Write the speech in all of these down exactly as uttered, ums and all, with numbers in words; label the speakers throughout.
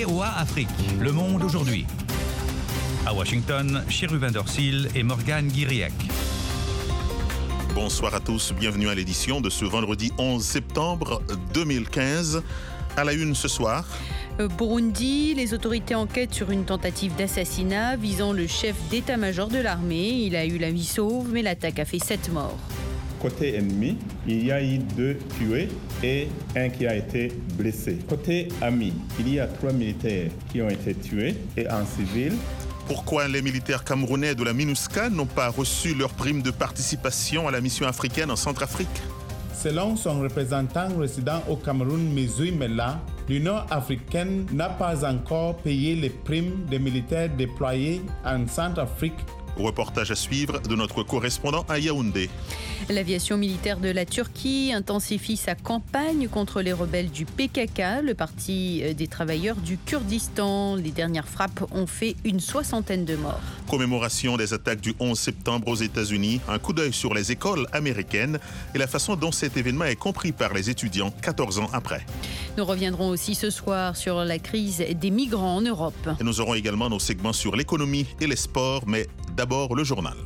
Speaker 1: V O A Afrique, Le Monde aujourd'hui. À Washington, Chiru Vandersil et Morgane Guiriec.
Speaker 2: Bonsoir à tous, bienvenue à l'édition de ce vendredi onze septembre deux mille quinze. À la une ce soir.
Speaker 3: Burundi, les autorités enquêtent sur une tentative d'assassinat visant le chef d'état-major de l'armée. Il a eu la vie sauve, mais l'attaque a fait sept morts.
Speaker 4: Côté ennemi, il y a eu deux tués et un qui a été blessé. Côté ami, il y a trois militaires qui ont été tués et un civil.
Speaker 2: Pourquoi les militaires camerounais de la MINUSCA n'ont pas reçu leur prime de participation à la mission africaine en Centrafrique?
Speaker 4: Selon son représentant résident au Cameroun, Mizui Mela, l'Union africaine n'a pas encore payé les primes des militaires déployés en Centrafrique.
Speaker 2: Reportage à suivre de notre correspondant à Yaoundé.
Speaker 3: L'aviation militaire de la Turquie intensifie sa campagne contre les rebelles du P K K, le parti des travailleurs du Kurdistan. Les dernières frappes ont fait une soixantaine de morts.
Speaker 2: Commémoration des attaques du onze septembre aux États-Unis, un coup d'œil sur les écoles américaines et la façon dont cet événement est compris par les étudiants quatorze ans après.
Speaker 3: Nous reviendrons aussi ce soir sur la crise des migrants en Europe.
Speaker 2: Et nous aurons également nos segments sur l'économie et les sports, mais d'abord le journal.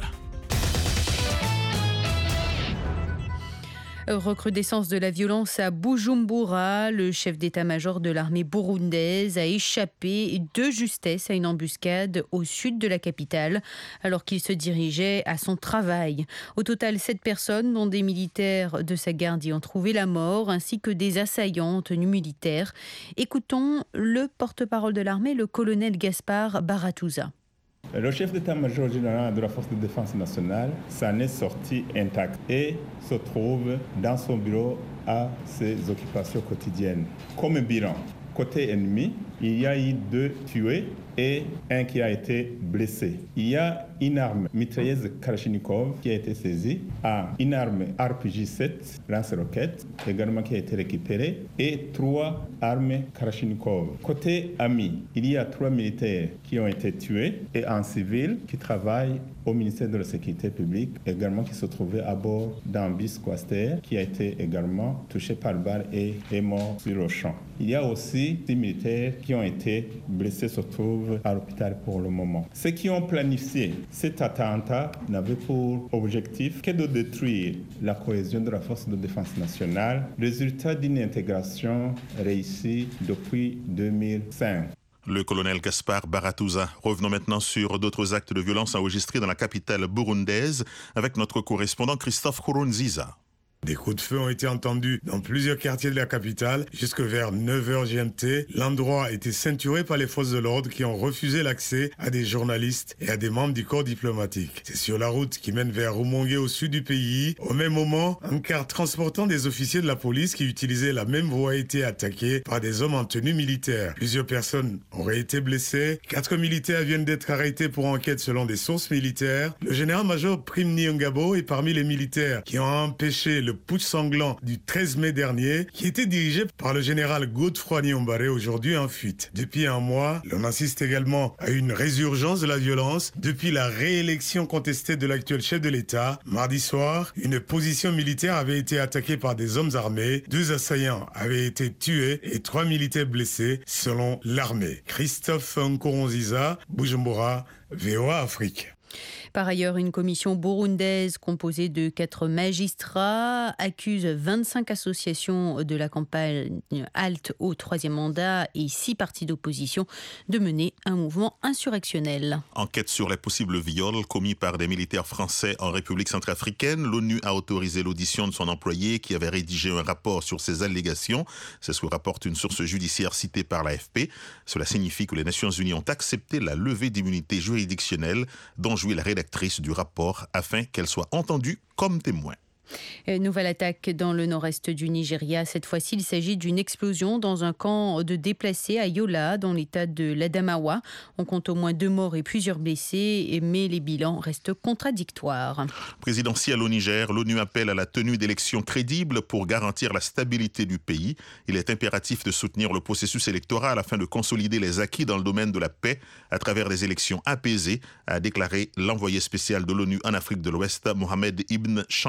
Speaker 3: Recrudescence de la violence à Bujumbura. Le chef d'état-major de l'armée burundaise a échappé de justesse à une embuscade au sud de la capitale alors qu'il se dirigeait à son travail. Au total, sept personnes, dont des militaires de sa garde, y ont trouvé la mort, ainsi que des assaillants en tenue militaire. Écoutons le porte-parole de l'armée, le colonel Gaspard Baratuza.
Speaker 4: Le chef d'état-major général de la force de défense nationale s'en est sorti intact et se trouve dans son bureau à ses occupations quotidiennes. Comme bilan, côté ennemi, il y a eu deux tués et un qui a été blessé. Il y a une arme mitrailleuse Kalachnikov qui a été saisie, une arme R P G sept lance-roquettes également qui a été récupérée et trois armes Kalachnikov. Côté ami, il y a trois militaires qui ont été tués et un civil qui travaille au ministère de la Sécurité publique également qui se trouvait à bord d'un bus Quaster qui a été également touché par balle et est mort sur le champ. Il y a aussi des militaires qui ont été blessés, se trouvent à l'hôpital pour le moment. Ceux qui ont planifié cet attentat n'avaient pour objectif que de détruire la cohésion de la force de défense nationale, résultat d'une intégration réussie depuis deux mille cinq.
Speaker 2: Le colonel Gaspard Baratuza. Revenons maintenant sur d'autres actes de violence enregistrés dans la capitale burundaise avec notre correspondant Christophe Nkurunziza.
Speaker 5: Des coups de feu ont été entendus dans plusieurs quartiers de la capitale. Jusque vers neuf heures G M T, l'endroit a été ceinturé par les forces de l'ordre qui ont refusé l'accès à des journalistes et à des membres du corps diplomatique. C'est sur la route qui mène vers Rumongue au sud du pays. Au même moment, un car transportant des officiers de la police qui utilisaient la même voie a été attaqué par des hommes en tenue militaire. Plusieurs personnes auraient été blessées. Quatre militaires viennent d'être arrêtés pour enquête selon des sources militaires. Le général-major Prime Niyongabo est parmi les militaires qui ont empêché le Le putsch sanglant du treize mai dernier, qui était dirigé par le général Godefroy Niyombare, aujourd'hui en fuite. Depuis un mois, l'on assiste également à une résurgence de la violence depuis la réélection contestée de l'actuel chef de l'État. Mardi soir, une position militaire avait été attaquée par des hommes armés, deux assaillants avaient été tués et trois militaires blessés, selon l'armée. Christophe Nkurunziza, Bujumbura, V O A Afrique.
Speaker 3: Par ailleurs, une commission burundaise composée de quatre magistrats accuse vingt-cinq associations de la campagne halte au troisième mandat et six partis d'opposition de mener un mouvement insurrectionnel.
Speaker 2: Enquête sur les possibles viols commis par des militaires français en République centrafricaine. L'ONU a autorisé l'audition de son employé qui avait rédigé un rapport sur ces allégations. C'est ce que rapporte une source judiciaire citée par l'A F P. Cela signifie que les Nations Unies ont accepté la levée d'immunité juridictionnelle dont jouit la rédactrice du rapport afin qu'elle soit entendue comme témoin.
Speaker 3: Nouvelle attaque dans le nord-est du Nigeria. Cette fois-ci, il s'agit d'une explosion dans un camp de déplacés à Yola, dans l'état de l'Adamawa. On compte au moins deux morts et plusieurs blessés, mais les bilans restent contradictoires.
Speaker 2: Présidentielle au Niger, l'ONU appelle à la tenue d'élections crédibles pour garantir la stabilité du pays. Il est impératif de soutenir le processus électoral afin de consolider les acquis dans le domaine de la paix à travers des élections apaisées, a déclaré l'envoyé spécial de l'ONU en Afrique de l'Ouest, Mohamed Ibn Chambas.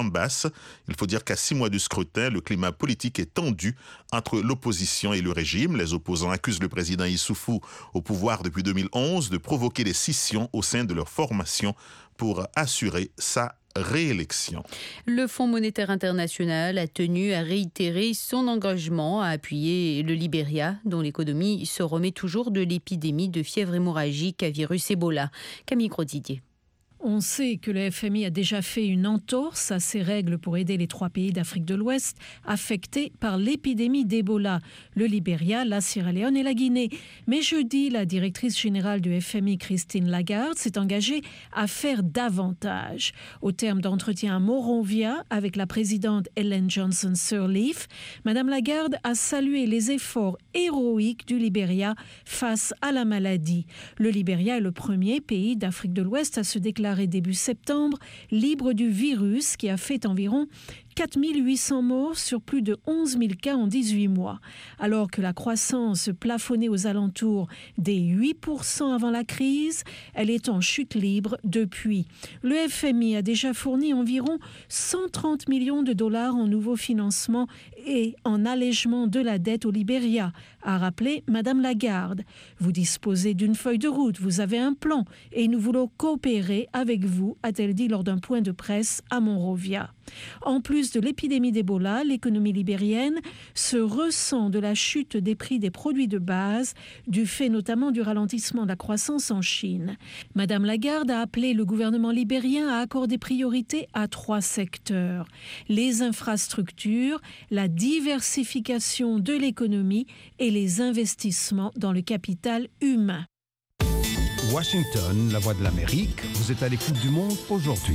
Speaker 2: Il faut dire qu'à six mois du scrutin, le climat politique est tendu entre l'opposition et le régime. Les opposants accusent le président Issoufou, au pouvoir depuis deux mille onze, de provoquer des scissions au sein de leur formation pour assurer sa réélection.
Speaker 3: Le Fonds monétaire international a tenu à réitérer son engagement à appuyer le Libéria, dont l'économie se remet toujours de l'épidémie de fièvre hémorragique à virus Ebola. Camille Grosdidier.
Speaker 6: On sait que le F M I a déjà fait une entorse à ses règles pour aider les trois pays d'Afrique de l'Ouest affectés par l'épidémie d'Ebola, le Libéria, la Sierra Leone et la Guinée. Mais jeudi, la directrice générale du F M I, Christine Lagarde, s'est engagée à faire davantage. Au terme d'entretien à Monrovia avec la présidente Ellen Johnson Sirleaf, Madame Lagarde a salué les efforts héroïques du Libéria face à la maladie. Le Libéria est le premier pays d'Afrique de l'Ouest à se déclarer début septembre, libre du virus qui a fait environ quatre mille huit cents morts sur plus de onze mille cas en dix-huit mois. Alors que la croissance plafonnait aux alentours des huit pour cent avant la crise, elle est en chute libre depuis. Le F M I a déjà fourni environ cent trente millions de dollars en nouveaux financements et en allègement de la dette au Libéria, a rappelé Madame Lagarde. Vous disposez d'une feuille de route, vous avez un plan et nous voulons coopérer avec vous, a-t-elle dit lors d'un point de presse à Monrovia. En plus de l'épidémie d'Ebola, l'économie libérienne se ressent de la chute des prix des produits de base, du fait notamment du ralentissement de la croissance en Chine. Madame Lagarde a appelé le gouvernement libérien à accorder priorité à trois secteurs: les infrastructures, la diversification de l'économie et les investissements dans le capital humain.
Speaker 7: Washington, la voix de l'Amérique, vous êtes à l'écoute du monde aujourd'hui.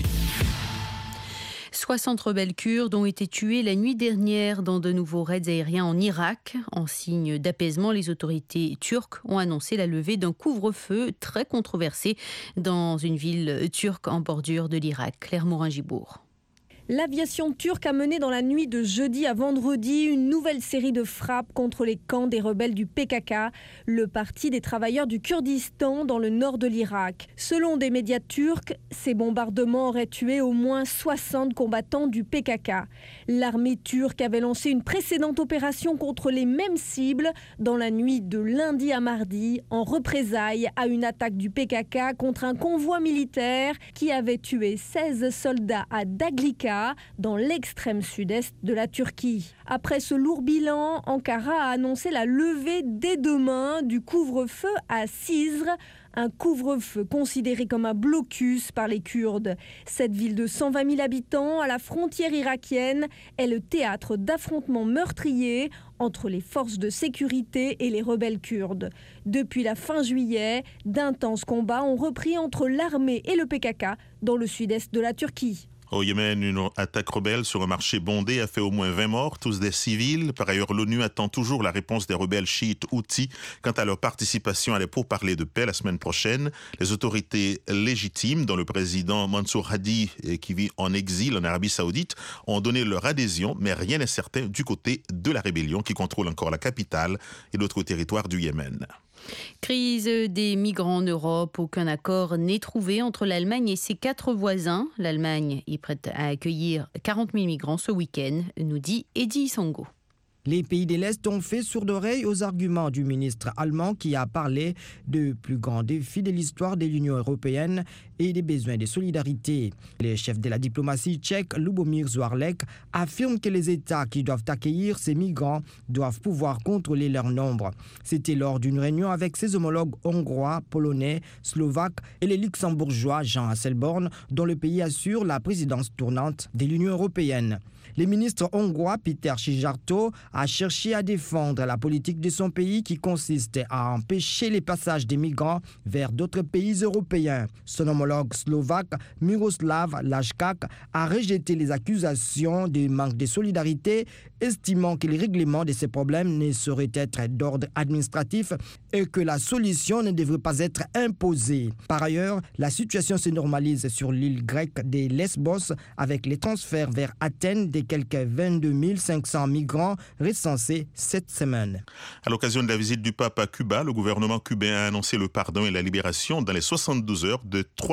Speaker 3: soixante rebelles kurdes ont été tués la nuit dernière dans de nouveaux raids aériens en Irak. En signe d'apaisement, les autorités turques ont annoncé la levée d'un couvre-feu très controversé dans une ville turque en bordure de l'Irak. Claire Morin-Gibourg.
Speaker 8: L'aviation turque a mené dans la nuit de jeudi à vendredi une nouvelle série de frappes contre les camps des rebelles du P K K, le parti des travailleurs du Kurdistan dans le nord de l'Irak. Selon des médias turcs, ces bombardements auraient tué au moins soixante combattants du P K K. L'armée turque avait lancé une précédente opération contre les mêmes cibles dans la nuit de lundi à mardi, en représailles à une attaque du P K K contre un convoi militaire qui avait tué seize soldats à Daglika, dans l'extrême sud-est de la Turquie. Après ce lourd bilan, Ankara a annoncé la levée dès demain du couvre-feu à Cizre, un couvre-feu considéré comme un blocus par les Kurdes. Cette ville de cent vingt mille habitants, à la frontière irakienne, est le théâtre d'affrontements meurtriers entre les forces de sécurité et les rebelles kurdes. Depuis la fin juillet, d'intenses combats ont repris entre l'armée et le P K K dans le sud-est de la Turquie.
Speaker 2: Au Yémen, une attaque rebelle sur un marché bondé a fait au moins vingt morts, tous des civils. Par ailleurs, l'ONU attend toujours la réponse des rebelles chiites houthis quant à leur participation à les pourparlers de paix la semaine prochaine. Les autorités légitimes, dont le président Mansour Hadi, qui vit en exil en Arabie Saoudite, ont donné leur adhésion, mais rien n'est certain du côté de la rébellion qui contrôle encore la capitale et d'autres territoires du Yémen.
Speaker 3: Crise des migrants en Europe. Aucun accord n'est trouvé entre l'Allemagne et ses quatre voisins. L'Allemagne est prête à accueillir quarante mille migrants ce week-end, nous dit Eddy Songo.
Speaker 9: Les pays de l'Est ont fait sourde oreille aux arguments du ministre allemand qui a parlé de plus grands défis de l'histoire de l'Union européenne et des besoins de solidarité. Le chef de la diplomatie tchèque, Lubomír Zaorálek, affirme que les États qui doivent accueillir ces migrants doivent pouvoir contrôler leur nombre. C'était lors d'une réunion avec ses homologues hongrois, polonais, slovaques et les luxembourgeois Jean Asselborn, dont le pays assure la présidence tournante de l'Union européenne. Le ministre hongrois Peter Szijjártó a cherché à défendre la politique de son pays qui consiste à empêcher les passages des migrants vers d'autres pays européens. Son homologue slovaque Miroslav Lajčák a rejeté les accusations de manque de solidarité, estimant que les règlements de ces problèmes ne sauraient être d'ordre administratif et que la solution ne devrait pas être imposée. Par ailleurs, la situation se normalise sur l'île grecque de Lesbos avec les transferts vers Athènes des quelques vingt-deux mille cinq cents migrants recensés cette semaine.
Speaker 2: À l'occasion de la visite du pape à Cuba, le gouvernement cubain a annoncé le pardon et la libération dans les soixante-douze heures de trois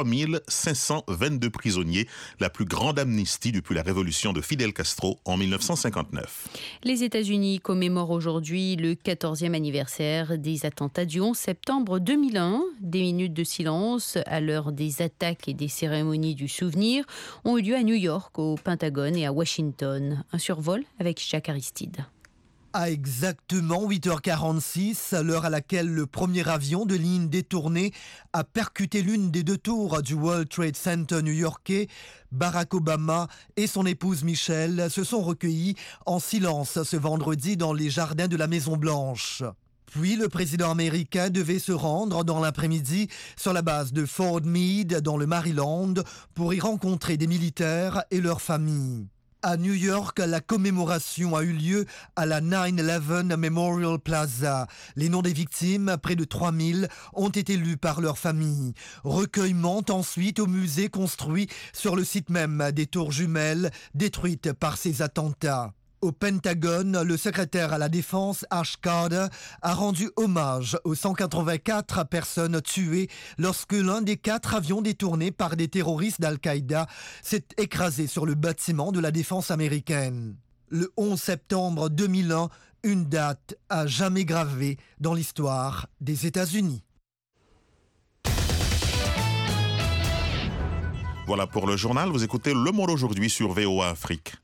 Speaker 2: trois mille cinq cent vingt-deux prisonniers, la plus grande amnistie depuis la révolution de Fidel Castro en mille neuf cent cinquante-neuf.
Speaker 3: Les États-Unis commémorent aujourd'hui le quatorzième anniversaire des attentats du onze septembre deux mille un. Des minutes de silence à l'heure des attaques et des cérémonies du souvenir ont eu lieu à New York, au Pentagone et à Washington. Un survol avec Jacques Aristide.
Speaker 10: À exactement huit heures quarante-six, l'heure à laquelle le premier avion de ligne détourné a percuté l'une des deux tours du World Trade Center new-yorkais, Barack Obama et son épouse Michelle se sont recueillis en silence ce vendredi dans les jardins de la Maison-Blanche. Puis le président américain devait se rendre dans l'après-midi sur la base de Fort Meade dans le Maryland pour y rencontrer des militaires et leurs familles. À New York, la commémoration a eu lieu à la nine eleven Memorial Plaza. Les noms des victimes, près de trois mille, ont été lus par leurs familles. Recueillement ensuite au musée construit sur le site même des tours jumelles détruites par ces attentats. Au Pentagone, le secrétaire à la Défense, Ash Carter, a rendu hommage aux cent quatre-vingt-quatre personnes tuées lorsque l'un des quatre avions détournés par des terroristes d'Al-Qaïda s'est écrasé sur le bâtiment de la défense américaine. Le onze septembre deux mille un, une date à jamais gravée dans l'histoire des États-Unis.
Speaker 2: Voilà pour le journal. Vous écoutez Le Monde aujourd'hui sur V O A Afrique.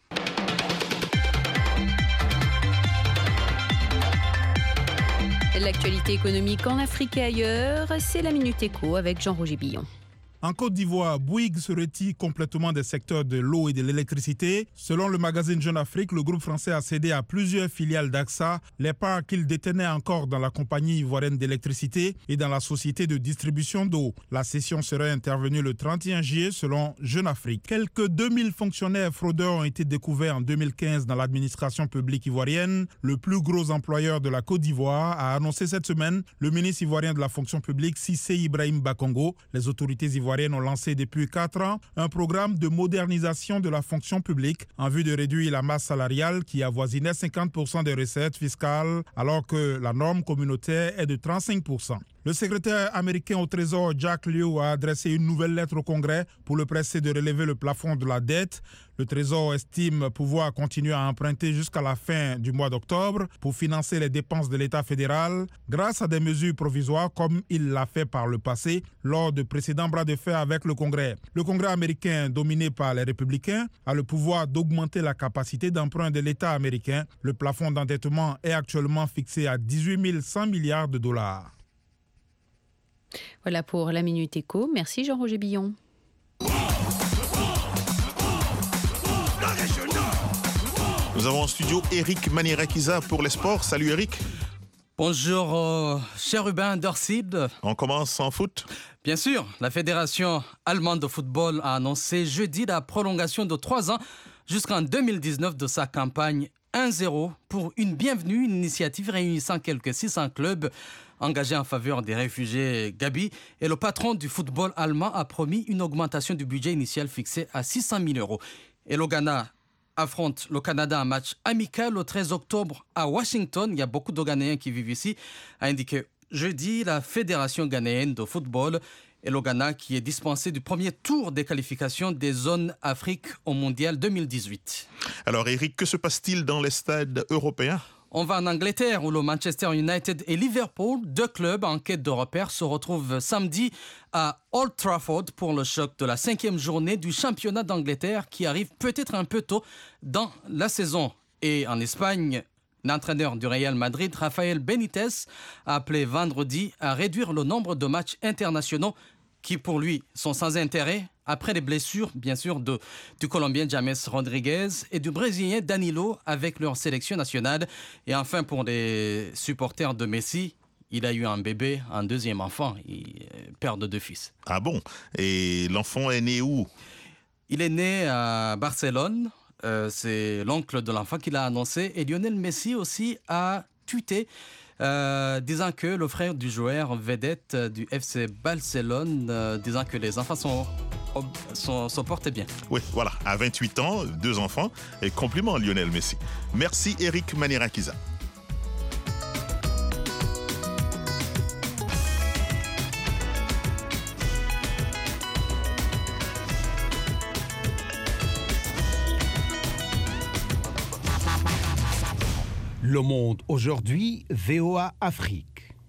Speaker 3: L'actualité économique en Afrique et ailleurs, c'est la Minute Éco avec Jean-Roger Billon.
Speaker 11: En Côte d'Ivoire, Bouygues se retire complètement des secteurs de l'eau et de l'électricité. Selon le magazine Jeune Afrique, le groupe français a cédé à plusieurs filiales d'A X A les parts qu'il détenait encore dans la compagnie ivoirienne d'électricité et dans la société de distribution d'eau. La cession serait intervenue le trente et un juillet selon Jeune Afrique. Quelques deux mille fonctionnaires fraudeurs ont été découverts en deux mille quinze dans l'administration publique ivoirienne. Le plus gros employeur de la Côte d'Ivoire a annoncé cette semaine le ministre ivoirien de la fonction publique, Cissé Ibrahim Bakongo. Les autorités ivoiriennes ont lancé depuis quatre ans un programme de modernisation de la fonction publique en vue de réduire la masse salariale qui avoisinait cinquante pour cent des recettes fiscales alors que la norme communautaire est de trente-cinq pour cent. Le secrétaire américain au Trésor, Jack Lew, a adressé une nouvelle lettre au Congrès pour le presser de relever le plafond de la dette. Le Trésor estime pouvoir continuer à emprunter jusqu'à la fin du mois d'octobre pour financer les dépenses de l'État fédéral grâce à des mesures provisoires comme il l'a fait par le passé lors de précédents bras de fer avec le Congrès. Le Congrès américain, dominé par les républicains, a le pouvoir d'augmenter la capacité d'emprunt de l'État américain. Le plafond d'endettement est actuellement fixé à dix-huit mille cent milliards de dollars.
Speaker 3: Voilà pour la Minute Éco. Merci Jean-Roger Billon.
Speaker 2: Nous avons en studio Eric Manierakiza pour les sports. Salut Eric.
Speaker 12: Bonjour, euh, cher Ruben Dorsid.
Speaker 2: On commence en foot.
Speaker 12: Bien sûr, la Fédération allemande de football a annoncé jeudi la prolongation de trois ans jusqu'en deux mille dix-neuf de sa campagne un zéro pour une bienvenue, une initiative réunissant quelques six cents clubs engagés en faveur des réfugiés Gabi. Et le patron du football allemand a promis une augmentation du budget initial fixé à six cent mille euros. Et le Ghana affronte le Canada en match amical le treize octobre à Washington. Il y a beaucoup de Ghanéens qui vivent ici, a indiqué jeudi la Fédération ghanéenne de football. Et le Ghana qui est dispensé du premier tour des qualifications des zones Afrique au Mondial deux mille dix-huit.
Speaker 2: Alors Eric, que se passe-t-il dans les stades européens ?
Speaker 12: On va en Angleterre où le Manchester United et Liverpool, deux clubs en quête de repères, se retrouvent samedi à Old Trafford pour le choc de la cinquième journée du championnat d'Angleterre qui arrive peut-être un peu tôt dans la saison. Et en Espagne, l'entraîneur du Real Madrid, Rafael Benitez, a appelé vendredi à réduire le nombre de matchs internationaux qui pour lui sont sans intérêt après les blessures, bien sûr, de, du Colombien James Rodriguez et du Brésilien Danilo avec leur sélection nationale. Et enfin, pour les supporters de Messi, il a eu un bébé, un deuxième enfant, il, père de deux fils.
Speaker 2: Ah bon ? Et l'enfant est né où ?
Speaker 12: Il est né à Barcelone, euh, c'est l'oncle de l'enfant qui l'a annoncé. Et Lionel Messi aussi a tweeté Euh, disant que le frère du joueur vedette du F C Barcelone, euh, disant que les enfants sont, sont, se portent bien.
Speaker 2: Oui, voilà, à vingt-huit ans, deux enfants, et compliment Lionel Messi. Merci Eric Manierakiza.
Speaker 7: Le Monde aujourd'hui, V O A Afrique.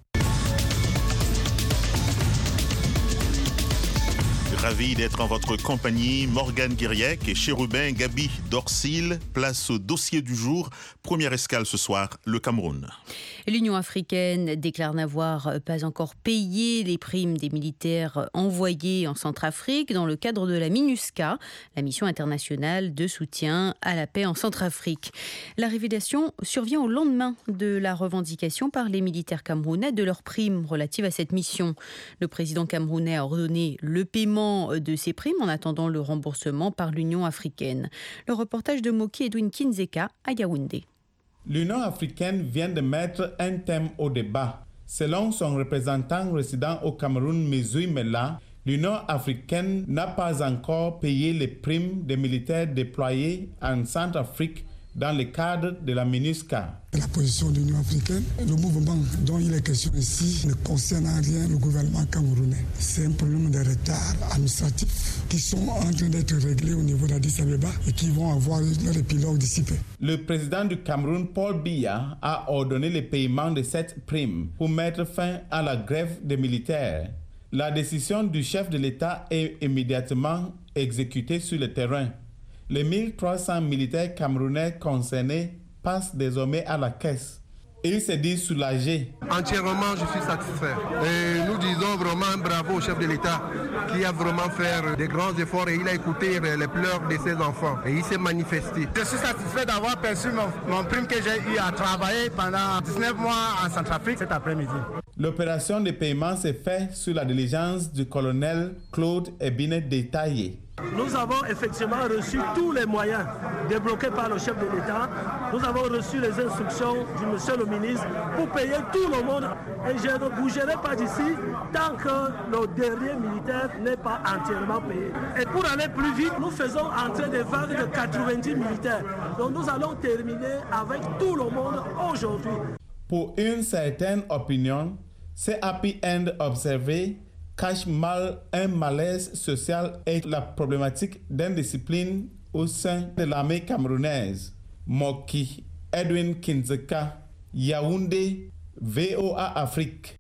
Speaker 2: Ravi d'être en votre compagnie. Morgane Guiriec et Chérubin Gabi Dorsil. Place au dossier du jour. Première escale ce soir, le Cameroun.
Speaker 3: L'Union africaine déclare n'avoir pas encore payé les primes des militaires envoyés en Centrafrique dans le cadre de la MINUSCA, la mission internationale de soutien à la paix en Centrafrique. La révélation survient au lendemain de la revendication par les militaires camerounais de leurs primes relatives à cette mission. Le président camerounais a ordonné le paiement de ces primes en attendant le remboursement par l'Union africaine. Le reportage de Moki Edwin Kinzeka à Yaoundé.
Speaker 4: L'Union africaine vient de mettre un thème au débat. Selon son représentant résident au Cameroun, Mezui Mela, l'Union africaine n'a pas encore payé les primes des militaires déployés en Centrafrique dans le cadre de la MINUSCA.
Speaker 13: La position de l'Union africaine, le mouvement dont il est question ici ne concerne en rien le gouvernement camerounais. C'est un problème de retard administratif qui sont en train d'être réglés au niveau d'Addis Abeba et qui vont avoir leur épilogue d'ici peu.
Speaker 4: Le président du Cameroun, Paul Biya, a ordonné le paiement de cette prime pour mettre fin à la grève des militaires. La décision du chef de l'État est immédiatement exécutée sur le terrain. Les mille trois cents militaires camerounais concernés passent désormais à la caisse. Ils se disent soulagés.
Speaker 14: Entièrement, je suis satisfait. Et nous disons vraiment un bravo au chef de l'État qui a vraiment fait des grands efforts et il a écouté les pleurs de ses enfants et il s'est manifesté.
Speaker 15: Je suis satisfait d'avoir perçu mon, mon prime que j'ai eu à travailler pendant dix-neuf mois en Centrafrique cet après-midi.
Speaker 4: L'opération de paiement s'est faite sous la diligence du colonel Claude Ebinet Détaillé.
Speaker 16: Nous avons effectivement reçu tous les moyens débloqués par le chef de l'État. Nous avons reçu les instructions du monsieur le ministre pour payer tout le monde. Et je ne bougerai pas d'ici tant que le dernier militaire n'est pas entièrement payé. Et pour aller plus vite, nous faisons entrer des vagues de quatre-vingt-dix militaires. Donc nous allons terminer avec tout le monde aujourd'hui.
Speaker 4: Pour une certaine opinion, ces happy end observés cache mal un malaise social et la problématique d'indiscipline au sein de l'armée camerounaise. Moki Edwin Kinzeka, Yaoundé, V O A Afrique.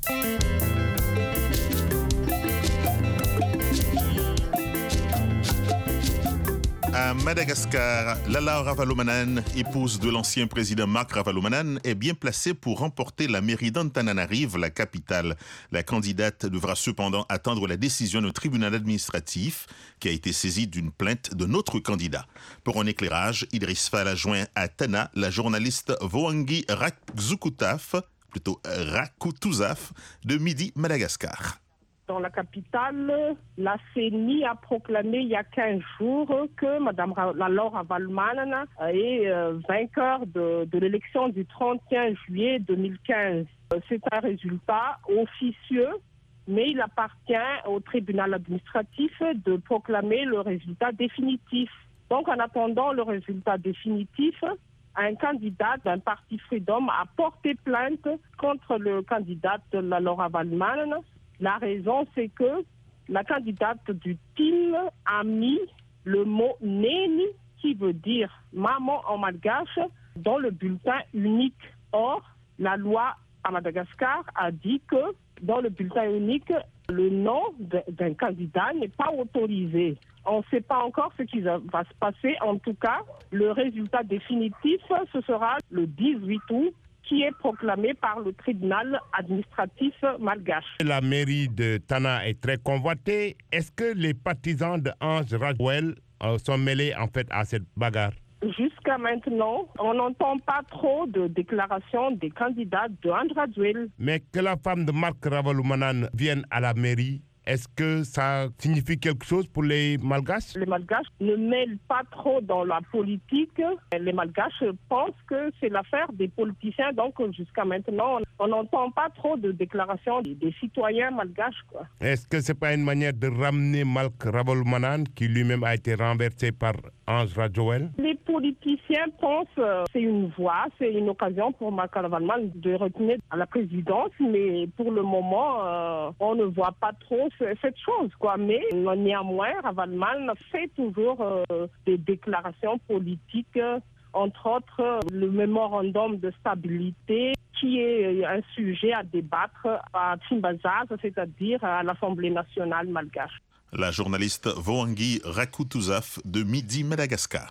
Speaker 2: À Madagascar, Lala Ravalomanan, épouse de l'ancien président Marc Ravalomanan, est bien placée pour remporter la mairie d'Antananarive, la capitale. La candidate devra cependant attendre la décision du tribunal administratif qui a été saisi d'une plainte de notre candidat. Pour un éclairage, Idriss Fall a joint à Tana la journaliste Voangi Rakzukutaf, plutôt Rakutuzaf, de Midi Madagascar.
Speaker 17: Dans la capitale, la C E N I a proclamé il y a quinze jours que Mme Lala Ravalomanan est euh, vainqueur de, de l'élection du trente et un juillet deux mille quinze. C'est un résultat officieux, mais il appartient au tribunal administratif de proclamer le résultat définitif. Donc en attendant le résultat définitif, un candidat d'un parti Freedom a porté plainte contre le candidat de Lala Ravalomanan. La raison, c'est que la candidate du T I M a mis le mot « Néni » qui veut dire « maman » en malgache dans le bulletin unique. Or, la loi à Madagascar a dit que dans le bulletin unique, le nom d'un candidat n'est pas autorisé. On ne sait pas encore ce qui va se passer. En tout cas, le résultat définitif, ce sera le dix-huit août, qui est proclamé par le tribunal administratif malgache.
Speaker 18: La mairie de Tana est très convoitée. Est-ce que les partisans de Ange Rajouel euh, sont mêlés en fait à cette bagarre?
Speaker 17: Jusqu'à maintenant, on n'entend pas trop de déclarations des candidats de Ange Rajouel.
Speaker 18: Mais que la femme de Marc Ravalomanan vienne à la mairie, est-ce que ça signifie quelque chose pour les Malgaches?
Speaker 17: Les Malgaches ne mêlent pas trop dans la politique. Les Malgaches pensent que c'est l'affaire des politiciens. Donc jusqu'à maintenant, on n'entend pas trop de déclarations des citoyens malgaches, quoi.
Speaker 18: Est-ce que ce n'est pas une manière de ramener Marc Ravalomanan, qui lui-même a été renversé par Ange Rajouel?
Speaker 17: Les politiciens pensent que c'est une voie, c'est une occasion pour Marc Ravalomanan de retourner à la présidence. Mais pour le moment, euh, on ne voit pas trop cette chose, quoi. Mais néanmoins, Ravalomanan fait toujours euh, des déclarations politiques euh, entre autres le mémorandum de stabilité qui est un sujet à débattre à Tchimbazaz, c'est-à-dire à l'Assemblée nationale malgache.
Speaker 2: La journaliste Voangi Rakoutuzaf de Midi Madagascar.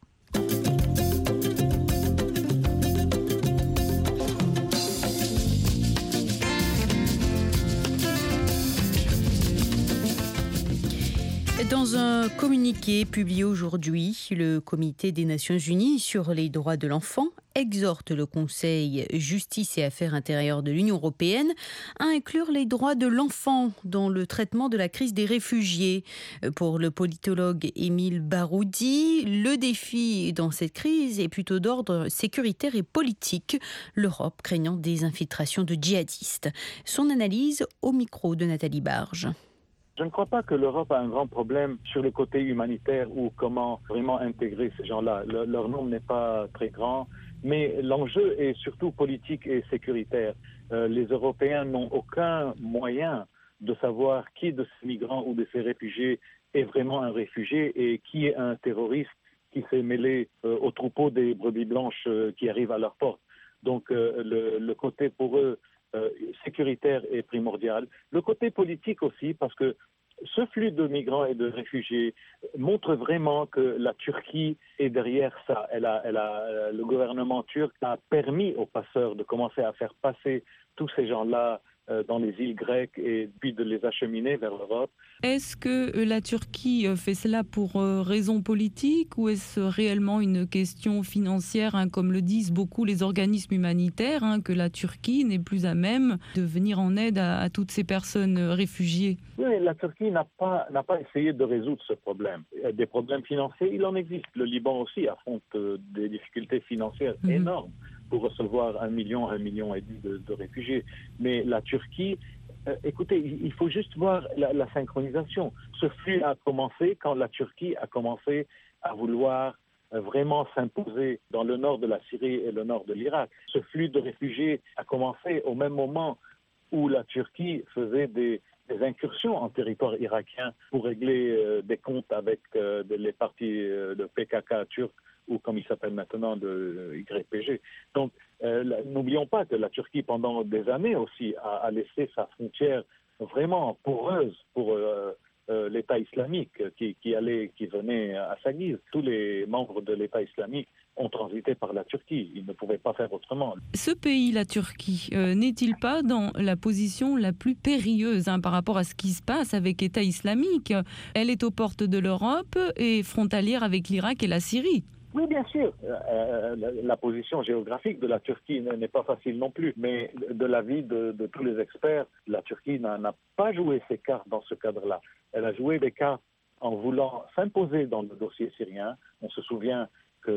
Speaker 3: Dans un communiqué publié aujourd'hui, le Comité des Nations Unies sur les droits de l'enfant exhorte le Conseil Justice et Affaires intérieures de l'Union européenne à inclure les droits de l'enfant dans le traitement de la crise des réfugiés. Pour le politologue Émile Baroudi, le défi dans cette crise est plutôt d'ordre sécuritaire et politique, l'Europe craignant des infiltrations de djihadistes. Son analyse au micro de Nathalie Barge.
Speaker 19: Je ne crois pas que l'Europe a un grand problème sur le côté humanitaire ou comment vraiment intégrer ces gens-là. Le, leur nombre n'est pas très grand, mais l'enjeu est surtout politique et sécuritaire. Euh, les Européens n'ont aucun moyen de savoir qui de ces migrants ou de ces réfugiés est vraiment un réfugié et qui est un terroriste qui s'est mêlé euh, au troupeau des brebis blanches euh, qui arrivent à leur porte. Donc euh, le, le côté pour eux Euh, sécuritaire est primordial. Le côté politique aussi, parce que ce flux de migrants et de réfugiés montre vraiment que la Turquie est derrière ça. Elle a, elle a, le gouvernement turc a permis aux passeurs de commencer à faire passer tous ces gens-là euh, dans les îles grecques et puis de les acheminer vers l'Europe.
Speaker 20: Est-ce que la Turquie fait cela pour euh, raison politique ou est-ce réellement une question financière, hein, comme le disent beaucoup les organismes humanitaires, hein, que la Turquie n'est plus à même de venir en aide à, à toutes ces personnes réfugiées?
Speaker 19: Oui, la Turquie n'a pas, n'a pas essayé de résoudre ce problème. Des problèmes financiers, il en existe. Le Liban aussi affronte euh, des difficultés financières mmh. énormes pour recevoir un million, un million et demi de, de réfugiés. Mais la Turquie, euh, écoutez, il faut juste voir la, la synchronisation. Ce flux a commencé quand la Turquie a commencé à vouloir euh, vraiment s'imposer dans le nord de la Syrie et le nord de l'Irak. Ce flux de réfugiés a commencé au même moment où la Turquie faisait des, des incursions en territoire irakien pour régler euh, des comptes avec euh, de, les partis euh, de P K K turcs ou comme il s'appelle maintenant de Y P G. Donc, euh, n'oublions pas que la Turquie, pendant des années aussi, a, a laissé sa frontière vraiment poreuse pour euh, euh, l'État islamique qui, qui, allait, qui venait à sa guise. Tous les membres de l'État islamique ont transité par la Turquie. Ils ne pouvaient pas faire autrement.
Speaker 20: Ce pays, la Turquie, euh, n'est-il pas dans la position la plus périlleuse hein, par rapport à ce qui se passe avec l'État islamique? Elle est aux portes de l'Europe et frontalière avec l'Irak et la Syrie.
Speaker 19: Oui, bien sûr. Euh, la, la position géographique de la Turquie n'est pas facile non plus. Mais de l'avis de, de tous les experts, la Turquie n'a, n'a pas joué ses cartes dans ce cadre-là. Elle a joué des cartes en voulant s'imposer dans le dossier syrien. On se souvient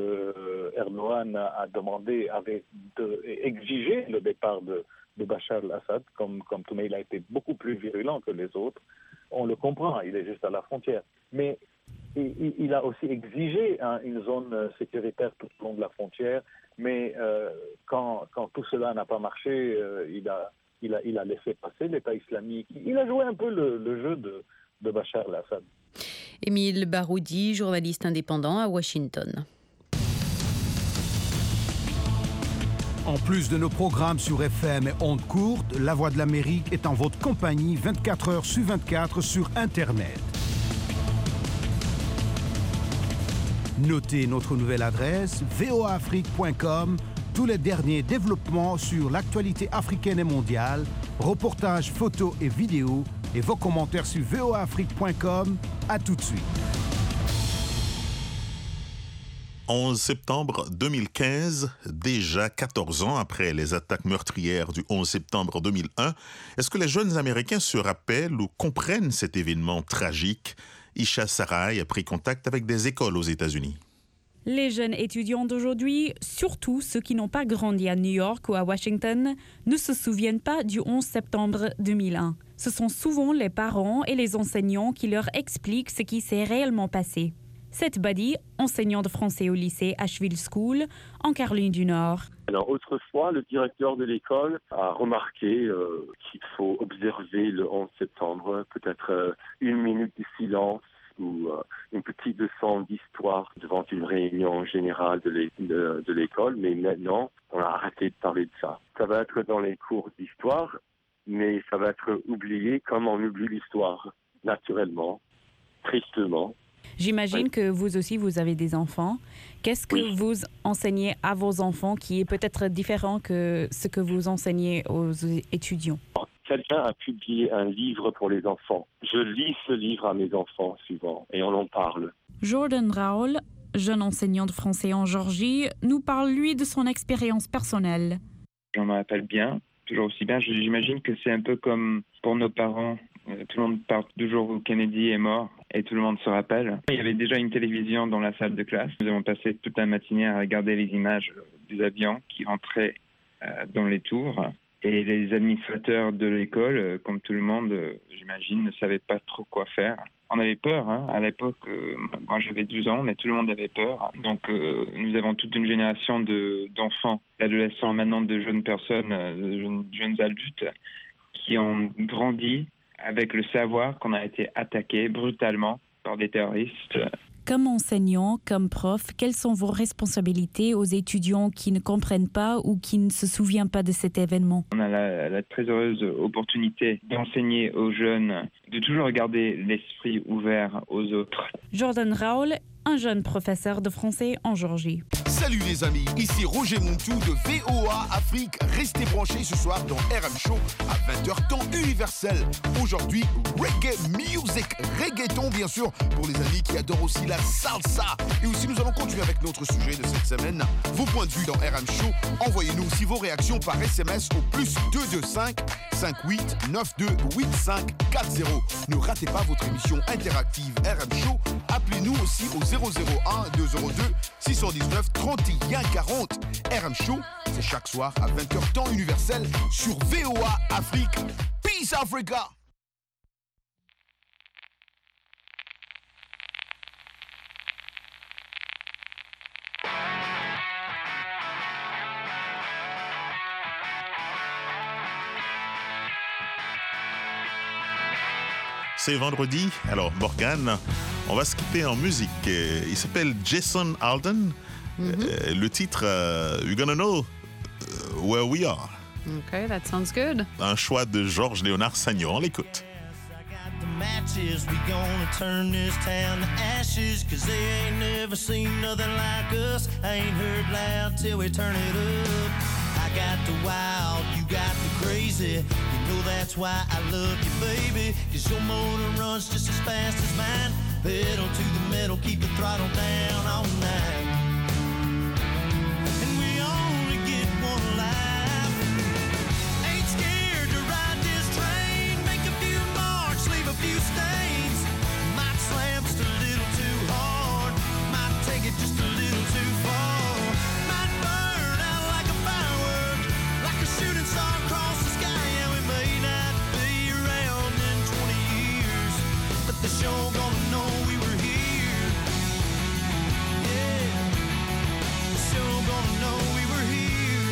Speaker 19: que Erdogan a demandé, avait de, exigé le départ de, de Bachar al-Assad, comme, comme tout, mais il a été beaucoup plus virulent que les autres. On le comprend, il est juste à la frontière. Mais il, il a aussi exigé hein, une zone sécuritaire tout au long de la frontière, mais euh, quand, quand tout cela n'a pas marché, euh, il, a, il, a, il a laissé passer l'État islamique. Il a joué un peu le, le jeu de, de Bachar al-Assad.
Speaker 3: Émile Baroudi, journaliste indépendant à Washington.
Speaker 7: En plus de nos programmes sur F M et ondes courtes, La Voix de l'Amérique est en votre compagnie vingt-quatre heures sur vingt-quatre sur Internet. Notez notre nouvelle adresse v o a afrique point com, tous les derniers développements sur l'actualité africaine et mondiale, reportages, photos et vidéos, et vos commentaires sur v o a afrique point com. À tout de suite.
Speaker 2: onze septembre deux mille quinze, déjà quatorze ans après les attaques meurtrières du onze septembre deux mille un, est-ce que les jeunes Américains se rappellent ou comprennent cet événement tragique? Isha Sarai a pris contact avec des écoles aux États-Unis.
Speaker 21: Les jeunes étudiants d'aujourd'hui, surtout ceux qui n'ont pas grandi à New York ou à Washington, ne se souviennent pas du onze septembre deux mille un. Ce sont souvent les parents et les enseignants qui leur expliquent ce qui s'est réellement passé. Seth Buddy, enseignant de français au lycée Asheville School, en Caroline du Nord.
Speaker 22: Alors autrefois, le directeur de l'école a remarqué euh, qu'il faut observer le onze septembre, peut-être euh, une minute de silence ou euh, une petite leçon d'histoire devant une réunion générale de, l'é- de, de l'école, mais maintenant, on a arrêté de parler de ça. Ça va être dans les cours d'histoire, mais ça va être oublié comme on oublie l'histoire, naturellement, tristement.
Speaker 21: J'imagine oui. que vous aussi, vous avez des enfants. Qu'est-ce que oui. vous enseignez à vos enfants qui est peut-être différent que ce que vous enseignez aux étudiants?
Speaker 22: Quelqu'un a publié un livre pour les enfants. Je lis ce livre à mes enfants souvent et on en parle.
Speaker 21: Jordan Raoul, jeune enseignant de français en Géorgie, nous parle lui de son expérience personnelle.
Speaker 1: J'en me rappelle bien, toujours aussi bien. J'imagine que c'est un peu comme pour nos parents. Tout le monde parle du jour où Kennedy est mort et tout le monde se rappelle. Il y avait déjà une télévision dans la salle de classe. Nous avons passé toute la matinée à regarder les images des avions qui rentraient dans les tours. Et les administrateurs de l'école, comme tout le monde, j'imagine, ne savaient pas trop quoi faire. On avait peur, hein. À l'époque, euh, moi j'avais douze ans, mais tout le monde avait peur. Donc euh, nous avons toute une génération de, d'enfants, d'adolescents, maintenant de jeunes personnes, de jeunes, jeunes adultes, qui ont grandi avec le savoir qu'on a été attaqué brutalement par des terroristes.
Speaker 21: Comme enseignant, comme prof, quelles sont vos responsabilités aux étudiants qui ne comprennent pas ou qui ne se souviennent pas de cet événement?
Speaker 1: On a la, la très heureuse opportunité d'enseigner aux jeunes, de toujours garder l'esprit ouvert aux autres.
Speaker 21: Jordan Raoul, un jeune professeur de français en Géorgie.
Speaker 5: Salut les amis, ici Roger Montou de V O A Afrique. Restez branchés ce soir dans R M Show à vingt heures temps universel. Aujourd'hui, reggae music, reggaeton bien sûr, pour les amis qui adorent aussi la salsa. Et aussi nous allons continuer avec notre sujet de cette semaine, vos points de vue dans R M Show. Envoyez-nous aussi vos réactions par S M S au plus deux deux cinq, cinq huit neuf deux, huit cinq quatre zéro. Ne ratez pas votre émission interactive R M Show. Appelez-nous aussi au zéro zéro un deux zéro deux six cent dix-neuf trente et un quarante. R M Show, c'est chaque soir à vingt heures temps universel sur V O A Afrique. Peace Africa!
Speaker 2: C'est vendredi. Alors, Morgane, on va se quitter en musique. Il s'appelle Jason Alden. Mm-hmm. Le titre, uh, You're Gonna Know Where We Are.
Speaker 3: Okay, that sounds good.
Speaker 2: Un choix de Georges Léonard Sagnon. On l'écoute.
Speaker 23: Matches, we gonna turn this town to ashes, cause they ain't never seen nothing like us. I ain't heard loud till we turn it up. I got the wild, you got the crazy. You know that's why I love you, baby, cause your motor runs just as fast as mine. Pedal to the metal, keep the throttle down all night. And we only get one life. Ain't scared to ride this train, make a few marks, leave a few stains. Might slam just a little too hard, might take it just a little too far. Might burn out like a firework, like a shooting star across the sky. And we may not be around in twenty years, but the show gonna know we were here. Yeah, the show gonna know we were here.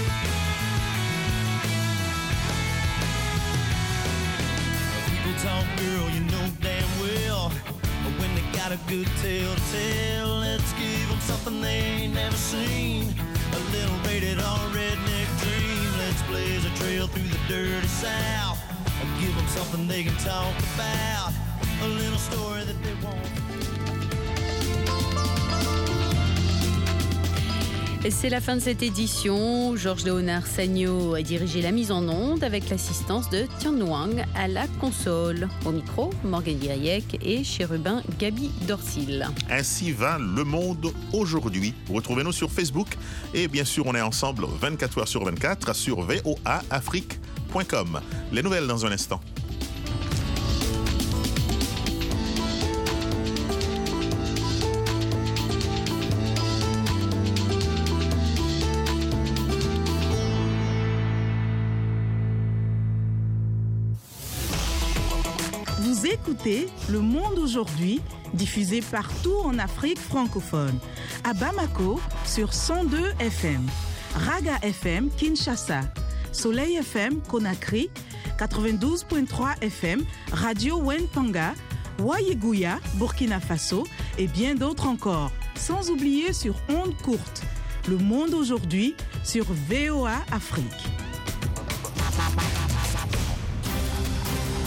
Speaker 23: People talk, girl, you know damn well, but when they got a good tale to tell, let's give them something they ain't never seen. A little rated R redneck dream. Let's blaze a trail through the dirty South and give them something they can talk about. A little story that they won't.
Speaker 3: Et c'est la fin de cette édition. Georges Léonard Sagnon a dirigé la mise en onde avec l'assistance de Tian Wang à la console. Au micro, Morgane Guiriec et Chérubin Gabi Dorsil.
Speaker 2: Ainsi va le monde aujourd'hui. Retrouvez-nous sur Facebook et bien sûr on est ensemble vingt-quatre heures sur vingt-quatre sur V O A Afrique point com. Les nouvelles dans un instant.
Speaker 24: Vous écoutez Le Monde aujourd'hui, diffusé partout en Afrique francophone. À Bamako, sur cent deux F M. Raga F M, Kinshasa. Soleil F M, Conakry. quatre-vingt-douze virgule trois F M, Radio Wenpanga. Ouaïgouya, Burkina Faso et bien d'autres encore. Sans oublier sur ondes courtes. Le monde aujourd'hui sur V O A Afrique.